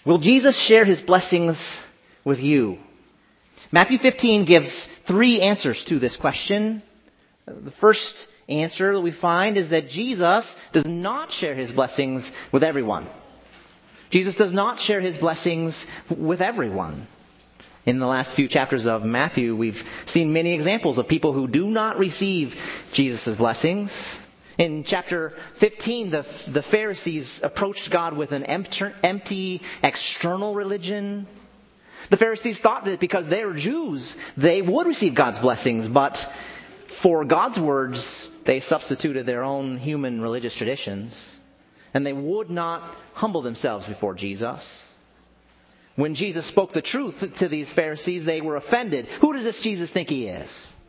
Will Jesus share his blessings with you? Matthew 15 gives 3 answers to this question. The first answer that we find is that Jesus does not share his blessings with everyone. Jesus does not share his blessings with everyone. In the last few chapters of Matthew, we've seen many examples of people who do not receive Jesus' blessings. In chapter 15, the Pharisees approached God with an empty external religion. The Pharisees thought that because they were Jews, they would receive God's blessings, but for God's words, they substituted their own human religious traditions, and they would not humble themselves before Jesus. When Jesus spoke the truth to these Pharisees, they were offended. Who does this Jesus think he is?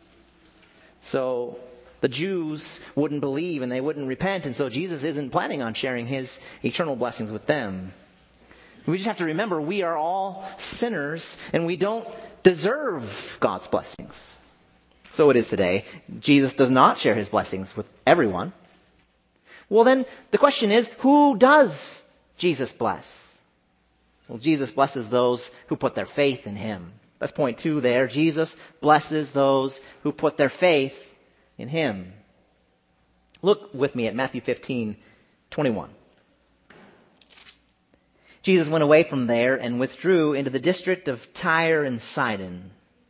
So the Jews wouldn't believe and they wouldn't repent, and so Jesus isn't planning on sharing his eternal blessings with them. We just have to remember we are all sinners and we don't deserve God's blessings. So it is today. Jesus does not share his blessings with everyone. Well, then the question is, who does Jesus bless? Well, Jesus blesses those who put their faith in him. That's point 2 there. Jesus blesses those who put their faith in him. Look with me at Matthew 15:21. Jesus went away from there and withdrew into the district of Tyre and Sidon.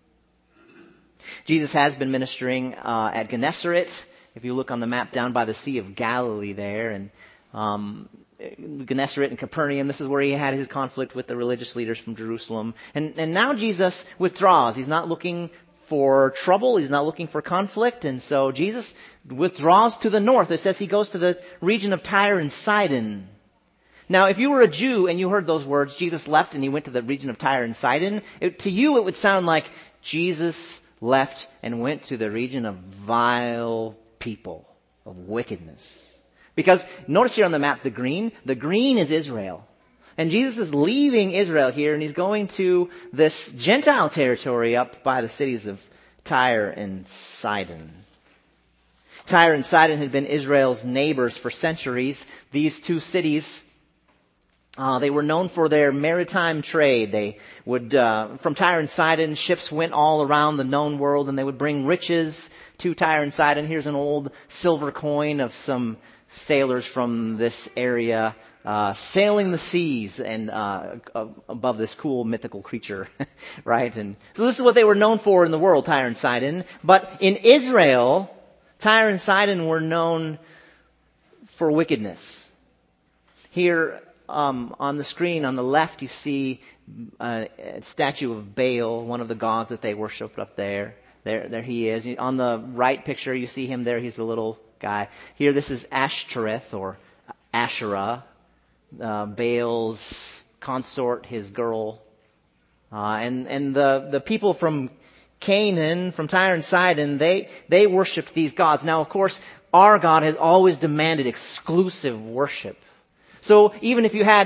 Jesus has been ministering at Gennesaret. If you look on the map down by the Sea of Galilee there, and Gennesaret and Capernaum, this is where he had his conflict with the religious leaders from Jerusalem. And now Jesus withdraws. He's not looking for trouble. He's not looking for conflict. And so Jesus withdraws to the north. It says he goes to the region of Tyre and Sidon. Now, if you were a Jew and you heard those words, Jesus left and he went to the region of Tyre and Sidon, to you it would sound like Jesus left and went to the region of vile people, of wickedness. Because notice here on the map, the green is Israel. And Jesus is leaving Israel here and he's going to this Gentile territory up by the cities of Tyre and Sidon. Tyre and Sidon had been Israel's neighbors for centuries. These 2 cities, they were known for their maritime trade. They would, from Tyre and Sidon, ships went all around the known world and they would bring riches to Tyre and Sidon. Here's an old silver coin of some sailors from this area sailing the seas and above this cool mythical creature, right? And so this is what they were known for in the world, Tyre and Sidon. But in Israel, Tyre and Sidon were known for wickedness. Here on the screen on the left, you see a statue of Baal, one of the gods that they worshipped up there. There he is. On the right picture, you see him there. He's the little guy. Here, this is Ashtoreth or Asherah, Baal's consort, his girl. And the people from Canaan, from Tyre and Sidon, they worshipped these gods. Now, of course, our God has always demanded exclusive worship. So even if you had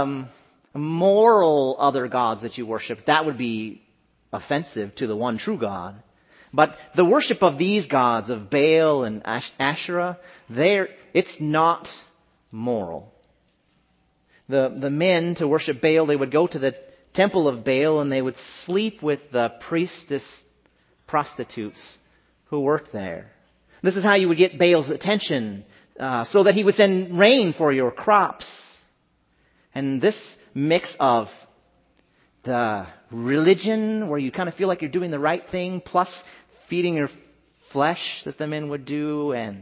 moral other gods that you worship, that would be offensive to the one true God. But the worship of these gods, of Baal and Asherah, it's not moral. The men, to worship Baal, they would go to the temple of Baal and they would sleep with the priestess prostitutes who worked there. This is how you would get Baal's attention, so that he would send rain for your crops. And this mix of the religion, where you kind of feel like you're doing the right thing, plus feeding your flesh that the men would do, and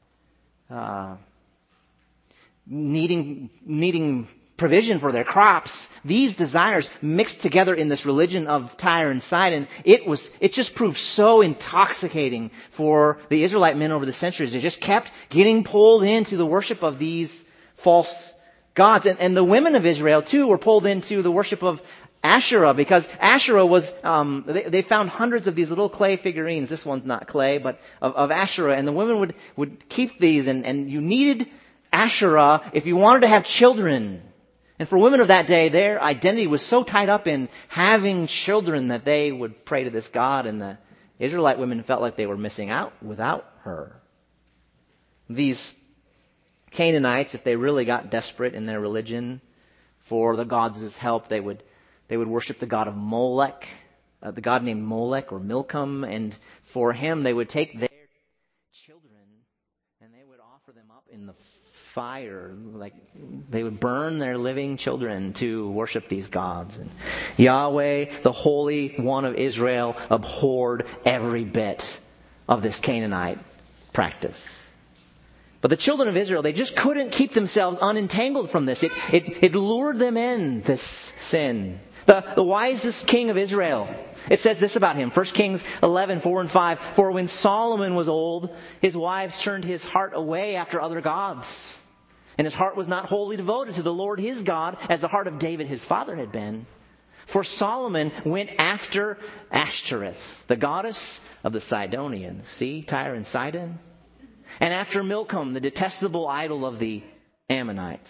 needing provision for their crops, these desires mixed together in this religion of Tyre and Sidon, it just proved so intoxicating for the Israelite men over the centuries. They just kept getting pulled into the worship of these false gods. And the women of Israel, too, were pulled into the worship of Asherah, because Asherah was, they found hundreds of these little clay figurines. This one's not clay, but of Asherah. And the women would keep these, and you needed Asherah if you wanted to have children. And for women of that day, their identity was so tied up in having children that they would pray to this god, and the Israelite women felt like they were missing out without her. These Canaanites, if they really got desperate in their religion, For the gods' help, they would worship the god of Molech, the god named Molech or Milcom, and for him they would take their children and they would offer them up in the fire, like they would burn their living children to worship these gods. And Yahweh, the Holy One of Israel, abhorred every bit of this Canaanite practice. But the children of Israel, they just couldn't keep themselves unentangled from this. It lured them in, this sin. The wisest king of Israel, it says this about him, 1 Kings 11:4-5. For when Solomon was old, his wives turned his heart away after other gods. And his heart was not wholly devoted to the Lord his God, as the heart of David his father had been. For Solomon went after Ashtoreth, the goddess of the Sidonians. See, Tyre and Sidon. And after Milcom, the detestable idol of the Ammonites.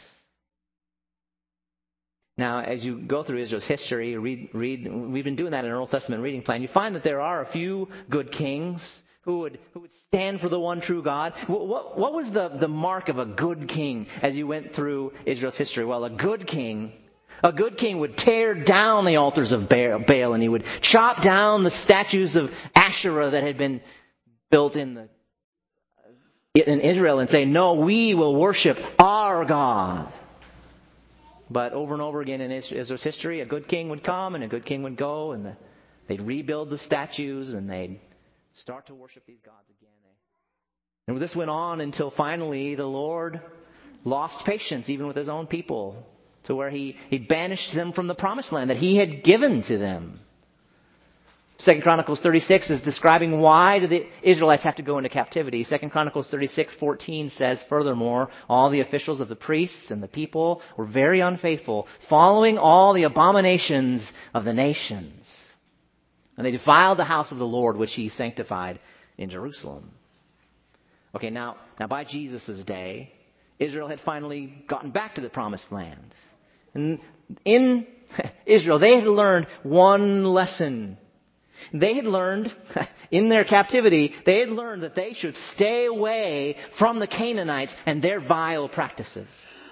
Now, as you go through Israel's history, read, we've been doing that in our Old Testament reading plan, you find that there are a few good kings who would stand for the one true God. What was the mark of a good king as you went through Israel's history? Well, a good king would tear down the altars of Baal, and he would chop down the statues of Asherah that had been built in Israel and say, no, we will worship our God. But over and over again in Israel's history, a good king would come and a good king would go, and they'd rebuild the statues and they'd start to worship these gods again. And this went on until finally the Lord lost patience even with his own people, to where he banished them from the promised land that he had given to them. 2 Chronicles 36 is describing why did the Israelites have to go into captivity. 2 Chronicles 36:14 says, furthermore, all the officials of the priests and the people were very unfaithful, following all the abominations of the nations. And they defiled the house of the Lord, which he sanctified in Jerusalem. Okay, now by Jesus' day, Israel had finally gotten back to the promised land. And in Israel, they had learned one lesson. They had learned, in their captivity, they had learned that they should stay away from the Canaanites and their vile practices.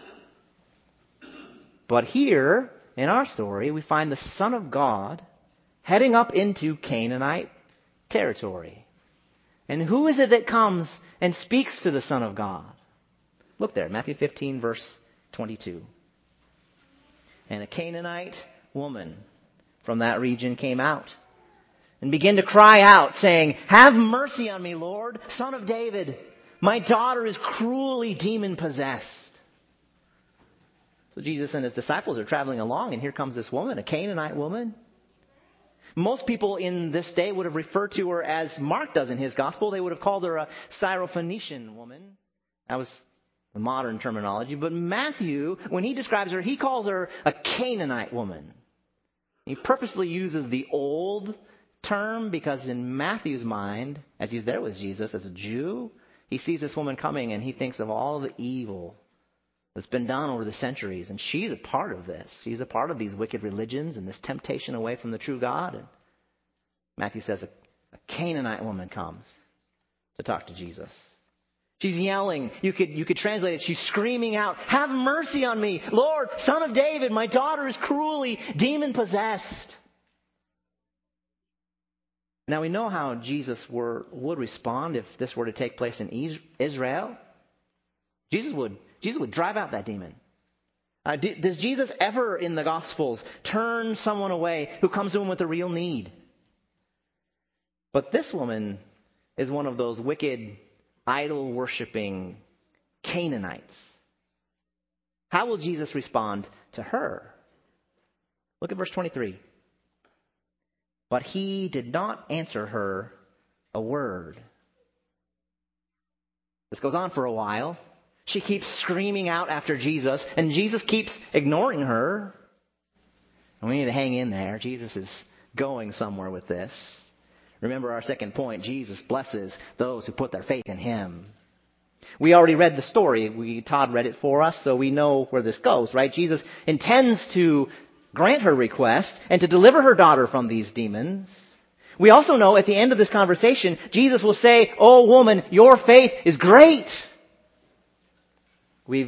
But here, in our story, we find the Son of God heading up into Canaanite territory. And who is it that comes and speaks to the Son of God? Look there, Matthew 15, verse 22. And a Canaanite woman from that region came out and began to cry out, saying, have mercy on me, Lord, Son of David. My daughter is cruelly demon-possessed. So Jesus and his disciples are traveling along, and here comes this woman, a Canaanite woman. Most people in this day would have referred to her as Mark does in his gospel. They would have called her a Syrophoenician woman. That was the modern terminology. But Matthew, when he describes her, he calls her a Canaanite woman. He purposely uses the old term because in Matthew's mind, as he's there with Jesus as a Jew, he sees this woman coming and he thinks of all the evil that's been done over the centuries. And she's a part of this. She's a part of these wicked religions and this temptation away from the true God. And Matthew says a Canaanite woman comes to talk to Jesus. She's yelling. You could translate it. She's screaming out, have mercy on me, Lord, Son of David. My daughter is cruelly demon-possessed. Now we know how Jesus would respond if this were to take place in Israel. Jesus would drive out that demon. Does Jesus ever in the Gospels turn someone away who comes to him with a real need? But this woman is one of those wicked, idol-worshipping Canaanites. How will Jesus respond to her? Look at verse 23. But he did not answer her a word. This goes on for a while. She keeps screaming out after Jesus, and Jesus keeps ignoring her. And we need to hang in there. Jesus is going somewhere with this. Remember our second point, Jesus blesses those who put their faith in him. We already read the story. Todd read it for us, so we know where this goes, right? Jesus intends to grant her request and to deliver her daughter from these demons. We also know at the end of this conversation, Jesus will say, "Oh woman, your faith is great." We've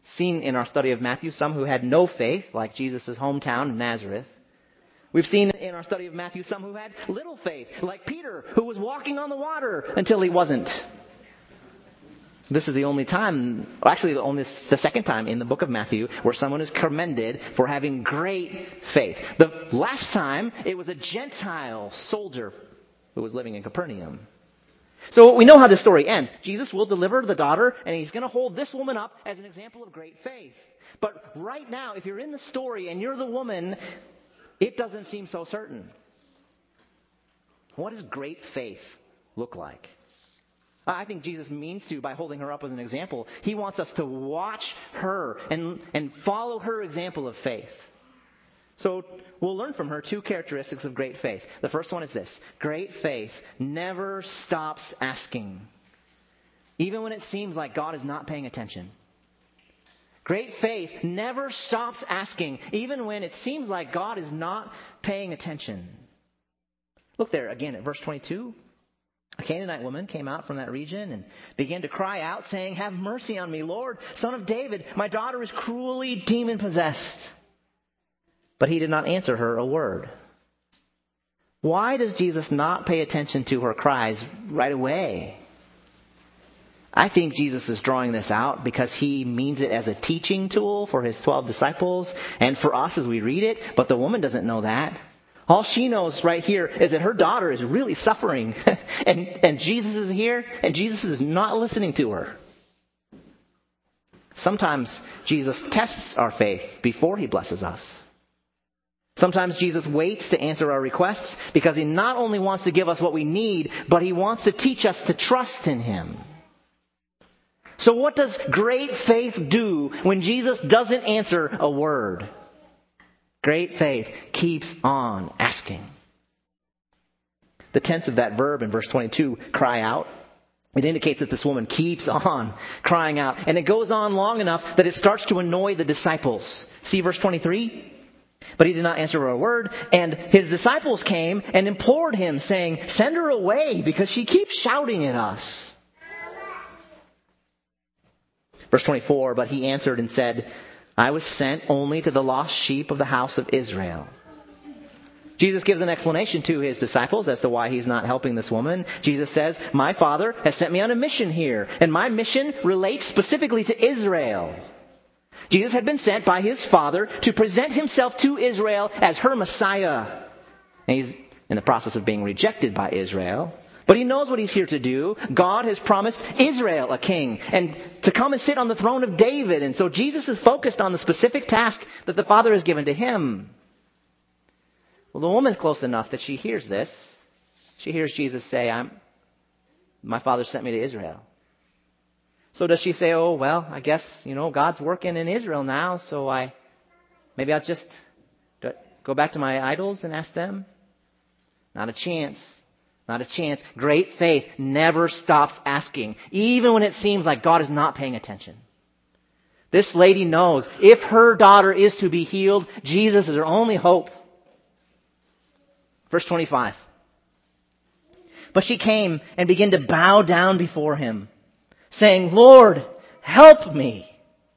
seen in our study of Matthew some who had no faith, like Jesus' hometown, Nazareth. We've seen in our study of Matthew some who had little faith, like Peter, who was walking on the water until he wasn't. This is the only time, actually only the second time in the book of Matthew where someone is commended for having great faith. The last time, it was a Gentile soldier who was living in Capernaum. So we know how this story ends. Jesus will deliver the daughter, and he's going to hold this woman up as an example of great faith. But right now, if you're in the story and you're the woman, it doesn't seem so certain. What does great faith look like? I think Jesus means to by holding her up as an example. He wants us to watch her and follow her example of faith. So we'll learn from her two characteristics of great faith. The first one is this: great faith never stops asking, even when it seems like God is not paying attention. Great faith never stops asking, even when it seems like God is not paying attention. Look there again at verse 22. A Canaanite woman came out from that region and began to cry out, saying, "Have mercy on me, Lord, Son of David. My daughter is cruelly demon-possessed." But he did not answer her a word. Why does Jesus not pay attention to her cries right away? I think Jesus is drawing this out because he means it as a teaching tool for his 12 disciples and for us as we read it, but the woman doesn't know that. All she knows right here is that her daughter is really suffering, and Jesus is here, and Jesus is not listening to her. Sometimes Jesus tests our faith before he blesses us. Sometimes Jesus waits to answer our requests because he not only wants to give us what we need, but he wants to teach us to trust in him. So what does great faith do when Jesus doesn't answer a word? Great faith keeps on asking. The tense of that verb in verse 22, cry out, it indicates that this woman keeps on crying out. And it goes on long enough that it starts to annoy the disciples. See verse 23? But he did not answer her a word, and his disciples came and implored him, saying, "Send her away, because she keeps shouting at us." Verse 24, but he answered and said, "I was sent only to the lost sheep of the house of Israel." Jesus gives an explanation to his disciples as to why he's not helping this woman. Jesus says, "My Father has sent me on a mission here, and my mission relates specifically to Israel." Jesus had been sent by his Father to present himself to Israel as her Messiah. And he's in the process of being rejected by Israel. But he knows what he's here to do. God has promised Israel a king and to come and sit on the throne of David. And so Jesus is focused on the specific task that the Father has given to him. Well, the woman's close enough that she hears this. She hears Jesus say, "My Father sent me to Israel." So does she say, "Oh, well, I guess, God's working in Israel now, so maybe I'll just go back to my idols and ask them"? Not a chance. Not a chance. Great faith never stops asking, even when it seems like God is not paying attention. This lady knows if her daughter is to be healed, Jesus is her only hope. Verse 25. But she came and began to bow down before him, saying, "Lord, help me."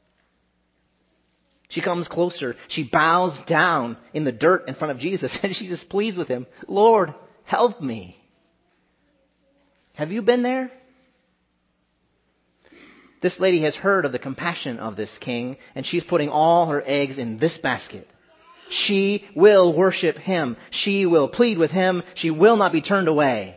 She comes closer. She bows down in the dirt in front of Jesus, and she just pleads with him, "Lord, help me." Have you been there? This lady has heard of the compassion of this king, and she's putting all her eggs in this basket. She will worship him. She will plead with him. She will not be turned away.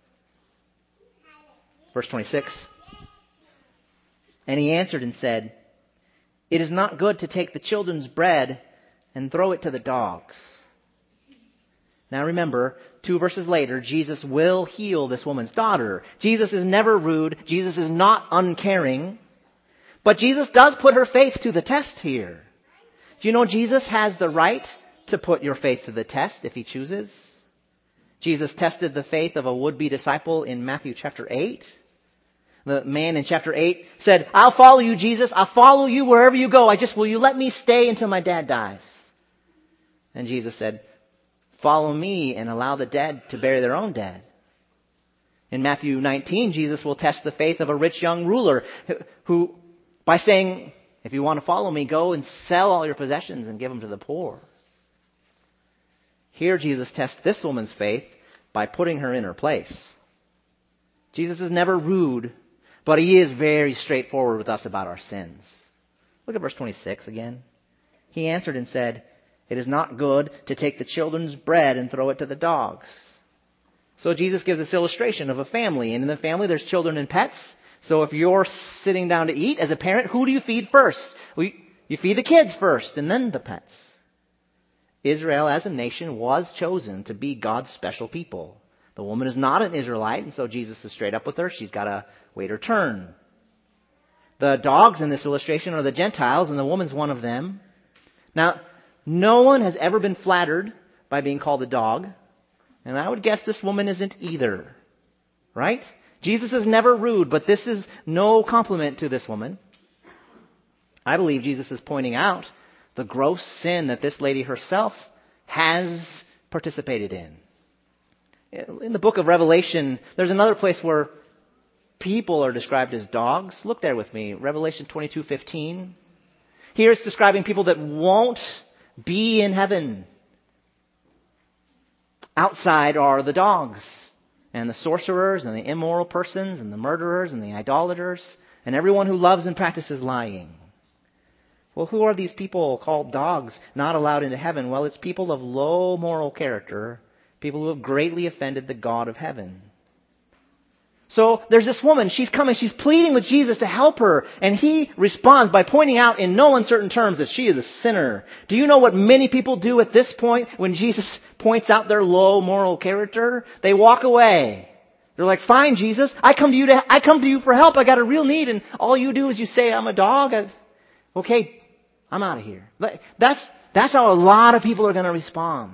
Verse 26. And he answered and said, "It is not good to take the children's bread and throw it to the dogs." Now remember, 2 verses later, Jesus will heal this woman's daughter. Jesus is never rude. Jesus is not uncaring. But Jesus does put her faith to the test here. Do you know Jesus has the right to put your faith to the test if he chooses? Jesus tested the faith of a would-be disciple in Matthew chapter 8. The man in chapter 8 said, "I'll follow you, Jesus. I'll follow you wherever you go. Will you let me stay until my dad dies?" And Jesus said, "Follow me and allow the dead to bury their own dead." In Matthew 19, Jesus will test the faith of a rich young ruler who by saying, If you want to follow me, go and sell all your possessions and give them to the poor. Here Jesus tests this woman's faith by putting her in her place. Jesus is never rude, but he is very straightforward with us about our sins. Look at verse 26 again. He answered and said, "It is not good to take the children's bread and throw it to the dogs." So Jesus gives this illustration of a family. And in the family, there's children and pets. So if you're sitting down to eat as a parent, who do you feed first? Well, you feed the kids first and then the pets. Israel as a nation was chosen to be God's special people. The woman is not an Israelite, and so Jesus is straight up with her. She's got to wait her turn. The dogs in this illustration are the Gentiles, and the woman's one of them. Now, no one has ever been flattered by being called a dog, and I would guess this woman isn't either. Right? Jesus is never rude, but this is no compliment to this woman. I believe Jesus is pointing out the gross sin that this lady herself has participated in. In the book of Revelation, there's another place where people are described as dogs. Look there with me, Revelation 22:15. Here it's describing people that won't be in heaven. Outside are the dogs, and the sorcerers, and the immoral persons, and the murderers, and the idolaters, and everyone who loves and practices lying. Well, who are these people called dogs not allowed into heaven? Well, it's people of low moral character, people who have greatly offended the God of heaven. So there's this woman, she's coming, she's pleading with Jesus to help her, and he responds by pointing out in no uncertain terms that she is a sinner. Do you know what many people do at this point when Jesus points out their low moral character? They walk away. They're like, "Fine, Jesus, I come to you for help. I got a real need, and all you do is you say I'm a dog. Okay, I'm out of here." That's how a lot of people are going to respond.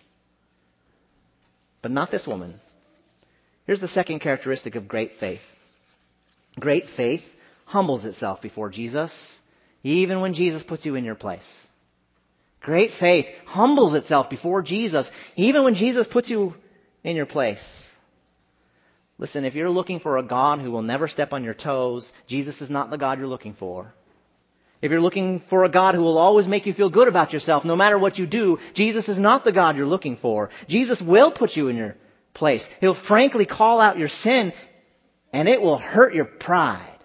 But not this woman. Here's the second characteristic of great faith. Great faith humbles itself before Jesus, even when Jesus puts you in your place. Great faith humbles itself before Jesus, even when Jesus puts you in your place. Listen, if you're looking for a God who will never step on your toes, Jesus is not the God you're looking for. If you're looking for a God who will always make you feel good about yourself no matter what you do, Jesus is not the God you're looking for. Jesus will put you in your place. He'll frankly call out your sin, and it will hurt your pride.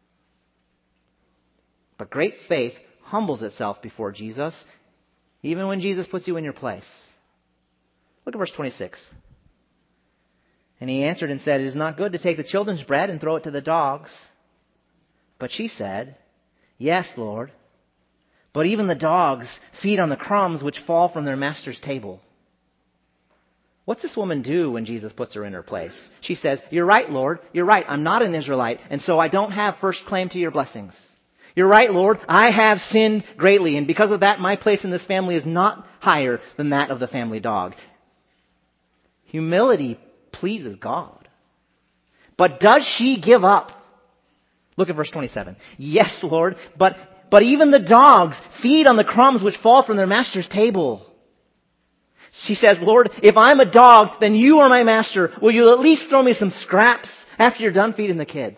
But great faith humbles itself before Jesus, even when Jesus puts you in your place. Look at verse 26. And he answered and said, "It is not good to take the children's bread and throw it to the dogs." But she said, "Yes, Lord, but even the dogs feed on the crumbs which fall from their master's table." What's this woman do when Jesus puts her in her place? She says, "You're right, Lord. You're right. I'm not an Israelite, and so I don't have first claim to your blessings. You're right, Lord. I have sinned greatly, and because of that, my place in this family is not higher than that of the family dog." Humility pleases God. But does she give up? Look at verse 27. "Yes, Lord, but even the dogs feed on the crumbs which fall from their master's table." She says, "Lord, if I'm a dog, then you are my master. Will you at least throw me some scraps after you're done feeding the kids?"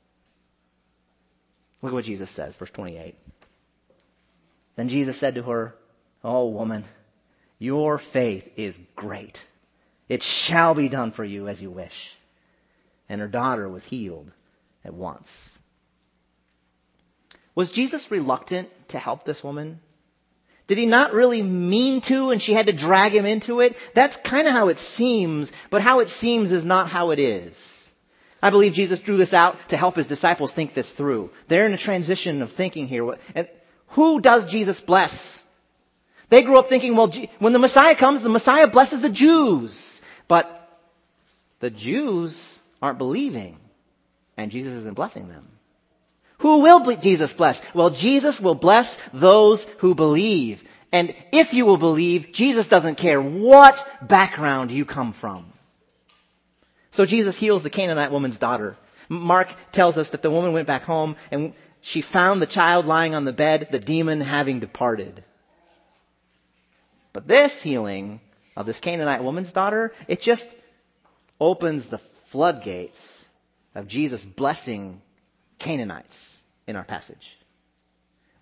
Look at what Jesus says, verse 28. Then Jesus said to her, "Oh, woman, your faith is great. It shall be done for you as you wish." And her daughter was healed at once. Was Jesus reluctant to help this woman? Did he not really mean to, and she had to drag him into it? That's kind of how it seems, but how it seems is not how it is. I believe Jesus drew this out to help his disciples think this through. They're in a transition of thinking here. And who does Jesus bless? They grew up thinking, well, when the Messiah comes, the Messiah blesses the Jews. But the Jews aren't believing, and Jesus isn't blessing them. Who will Jesus bless? Well, Jesus will bless those who believe. And if you will believe, Jesus doesn't care what background you come from. So Jesus heals the Canaanite woman's daughter. Mark tells us that the woman went back home and she found the child lying on the bed, the demon having departed. But this healing of this Canaanite woman's daughter, it just opens the floodgates of Jesus blessing Canaanites in our passage.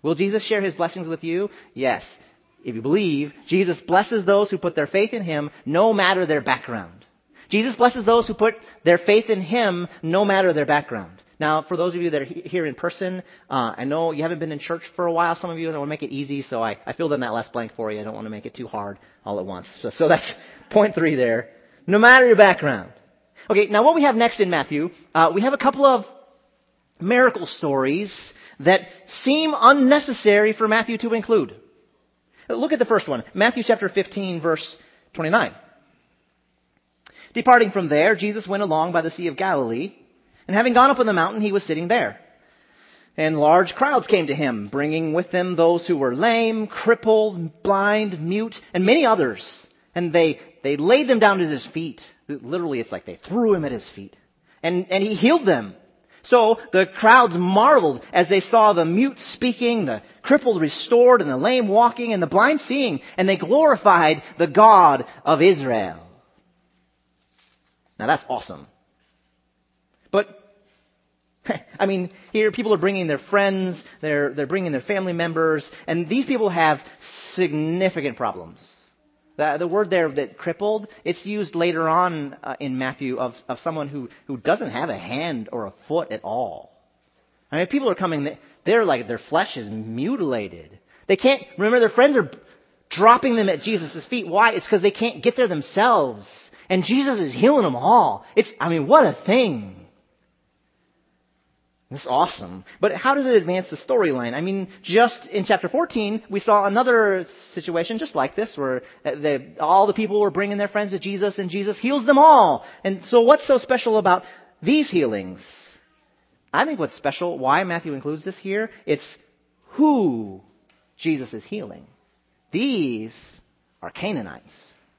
Will Jesus share his blessings with you? Yes. If you believe, Jesus blesses those who put their faith in him, no matter their background. Jesus blesses those who put their faith in him, no matter their background. Now, for those of you that are here in person, I know you haven't been in church for a while. Some of you, I want to make it easy, so I filled in that last blank for you. I don't want to make it too hard all at once. So that's point 3 there. No matter your background. Okay, now what we have next in Matthew, we have a couple of miracle stories that seem unnecessary for Matthew to include. Look at the first one, Matthew chapter 15, verse 29. Departing from there, Jesus went along by the Sea of Galilee, and having gone up on the mountain, he was sitting there. And large crowds came to him, bringing with them those who were lame, crippled, blind, mute, and many others. And they laid them down at his feet. Literally, it's like they threw him at his feet. And he healed them. So the crowds marveled as they saw the mute speaking, the crippled restored, and the lame walking, and the blind seeing. And they glorified the God of Israel. Now that's awesome. But, I mean, here people are bringing their friends, they're bringing their family members, and these people have significant problems. The word there that crippled, it's used later on in Matthew of someone who doesn't have a hand or a foot at all. I mean, people are coming, they're like, their flesh is mutilated. They can't, remember their friends are dropping them at Jesus' feet. Why? It's because they can't get there themselves. And Jesus is healing them all. What a thing. This is awesome. But how does it advance the storyline? I mean, just in chapter 14, we saw another situation just like this where all the people were bringing their friends to Jesus and Jesus heals them all. And so what's so special about these healings? I think what's special, why Matthew includes this here, it's who Jesus is healing. These are Canaanites.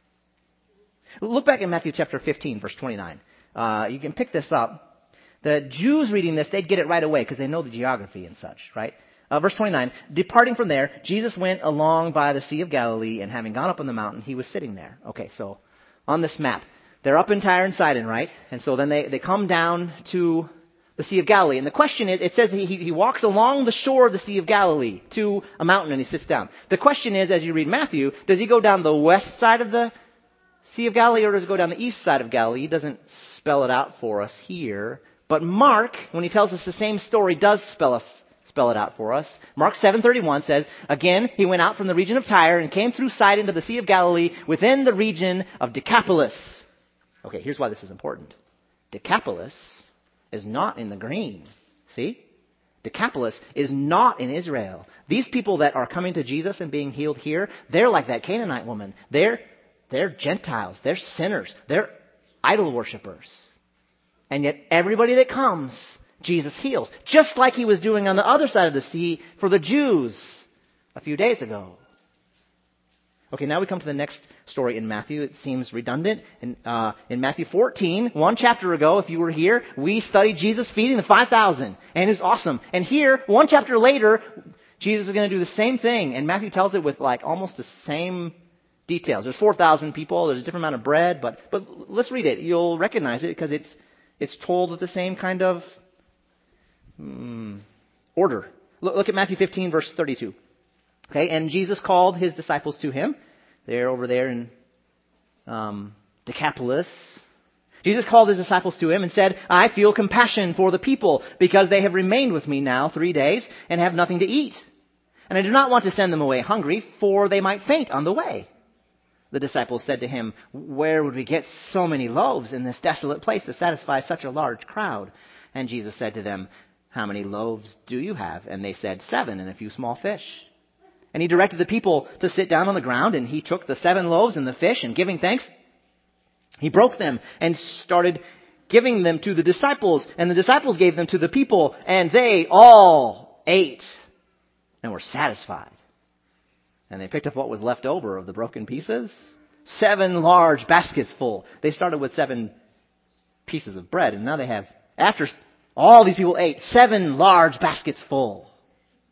Look back in Matthew chapter 15, verse 29. You can pick this up. The Jews reading this, they'd get it right away because they know the geography and such, right? Verse 29, departing from there, Jesus went along by the Sea of Galilee, and having gone up on the mountain, he was sitting there. Okay, so on this map, they're up in Tyre and Sidon, right? And so then they come down to the Sea of Galilee. And the question is, it says he walks along the shore of the Sea of Galilee to a mountain and he sits down. The question is, as you read Matthew, does he go down the west side of the Sea of Galilee or does he go down the east side of Galilee? He doesn't spell it out for us here. But Mark, when he tells us the same story, does spell it out for us. Mark 7:31 says, again, he went out from the region of Tyre and came through Sidon to the Sea of Galilee within the region of Decapolis. Okay, here's why this is important. Decapolis is not in the green. See? Decapolis is not in Israel. These people that are coming to Jesus and being healed here, they're like that Canaanite woman. They're Gentiles. They're sinners. They're idol worshipers. And yet everybody that comes, Jesus heals. Just like he was doing on the other side of the sea for the Jews a few days ago. Okay, now we come to the next story in Matthew. It seems redundant. In Matthew 14, one chapter ago, if you were here, we studied Jesus feeding the 5,000. And it's awesome. And here, one chapter later, Jesus is going to do the same thing. And Matthew tells it with like almost the same details. There's 4,000 people. There's a different amount of bread. But let's read it. You'll recognize it because it's told with the same kind of order. Look at Matthew 15, verse 32. Okay, and Jesus called his disciples to him. They're over there in Decapolis. Jesus called his disciples to him and said, I feel compassion for the people because they have remained with me now 3 days and have nothing to eat. And I do not want to send them away hungry, for they might faint on the way. The disciples said to him, where would we get so many loaves in this desolate place to satisfy such a large crowd? And Jesus said to them, how many loaves do you have? And they said, 7 and a few small fish. And he directed the people to sit down on the ground, and he took the 7 loaves and the fish, and giving thanks, he broke them and started giving them to the disciples. And the disciples gave them to the people, and they all ate and were satisfied. And they picked up what was left over of the broken pieces. 7 large baskets full. They started with 7 pieces of bread. And now they have, after all these people ate, 7 large baskets full.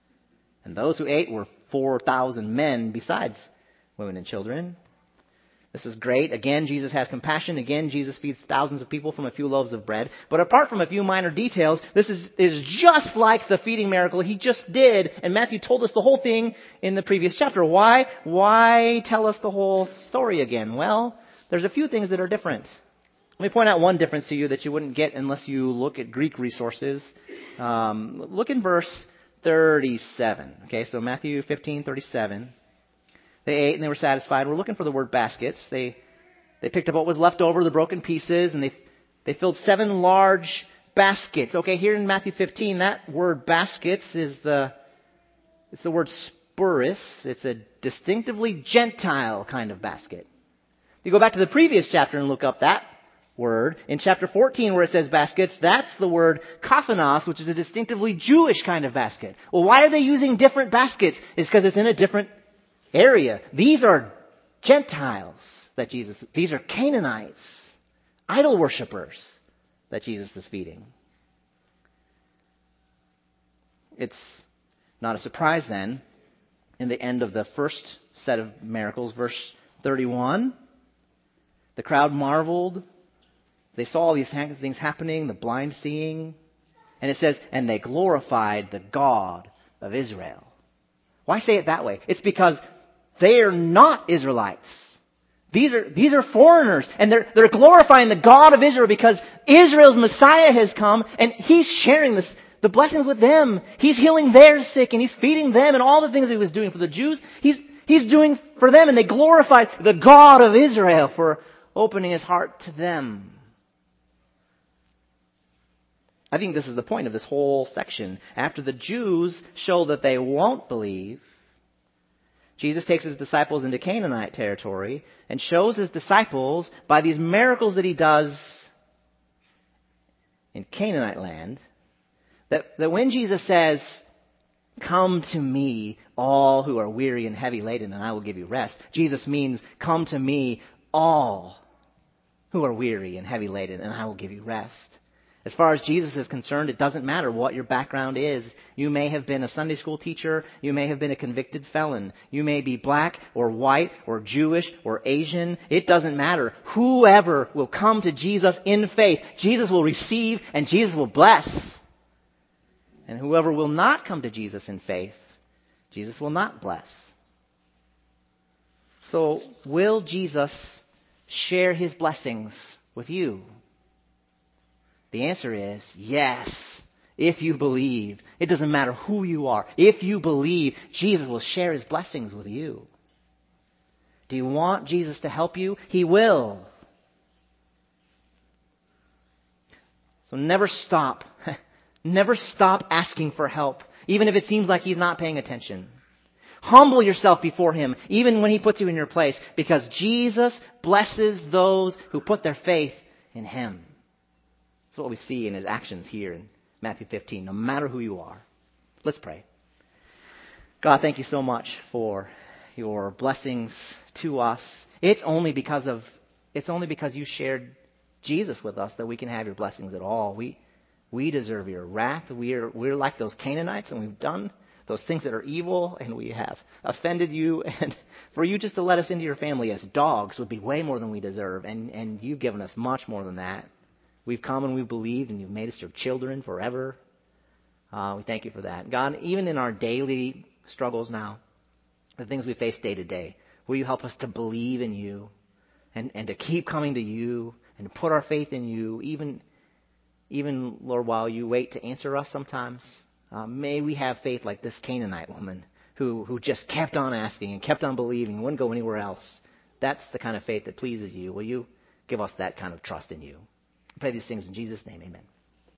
And those who ate were 4,000 men besides women and children. This is great. Again, Jesus has compassion. Again, Jesus feeds thousands of people from a few loaves of bread. But apart from a few minor details, this is just like the feeding miracle he just did. And Matthew told us the whole thing in the previous chapter. Why tell us the whole story again? Well, there's a few things that are different. Let me point out one difference to you that you wouldn't get unless you look at Greek resources. Look in verse 37. Okay, so Matthew 15:37. They ate and they were satisfied. We're looking for the word baskets. They picked up what was left over, the broken pieces, and they filled 7 large baskets. Okay, here in Matthew 15, that word baskets it's the word spouris. It's a distinctively Gentile kind of basket. You go back to the previous chapter and look up that word. In chapter 14 where it says baskets, that's the word kaphanos, which is a distinctively Jewish kind of basket. Well, why are they using different baskets? It's because it's in a different area. These are Gentiles these are Canaanites, idol worshippers that Jesus is feeding. It's not a surprise then, in the end of the first set of miracles, verse 31, the crowd marveled. They saw all these things happening, the blind seeing. And it says, and they glorified the God of Israel. Why say it that way? It's because they are not Israelites. These are foreigners. And they're glorifying the God of Israel because Israel's Messiah has come and he's sharing the blessings with them. He's healing their sick and he's feeding them and all the things he was doing for the Jews. He's doing for them, and they glorified the God of Israel for opening his heart to them. I think this is the point of this whole section. After the Jews show that they won't believe, Jesus takes his disciples into Canaanite territory and shows his disciples by these miracles that he does in Canaanite land that when Jesus says, "Come to me, all who are weary and heavy laden, and I will give you rest," Jesus means, "Come to me, all who are weary and heavy laden, and I will give you rest." As far as Jesus is concerned, it doesn't matter what your background is. You may have been a Sunday school teacher. You may have been a convicted felon. You may be black or white or Jewish or Asian. It doesn't matter. Whoever will come to Jesus in faith, Jesus will receive and Jesus will bless. And whoever will not come to Jesus in faith, Jesus will not bless. So, will Jesus share his blessings with you? The answer is yes, if you believe. It doesn't matter who you are. If you believe, Jesus will share his blessings with you. Do you want Jesus to help you? He will. So never stop. Never stop asking for help, even if it seems like he's not paying attention. Humble yourself before him, even when he puts you in your place, because Jesus blesses those who put their faith in him. That's what we see in his actions here in Matthew 15, no matter who you are. Let's pray. God, thank you so much for your blessings to us. It's only because you shared Jesus with us that we can have your blessings at all. We deserve your wrath. We're like those Canaanites, and we've done those things that are evil, and we have offended you. And for you just to let us into your family as dogs would be way more than we deserve. And you've given us much more than that. We've come and we've believed, and you've made us your children forever. We thank you for that. God, even in our daily struggles now, the things we face day to day, will you help us to believe in you and to keep coming to you and to put our faith in you, even, Lord, while you wait to answer us sometimes. May we have faith like this Canaanite woman who just kept on asking and kept on believing, wouldn't go anywhere else. That's the kind of faith that pleases you. Will you give us that kind of trust in you? I pray these things in Jesus' name. Amen.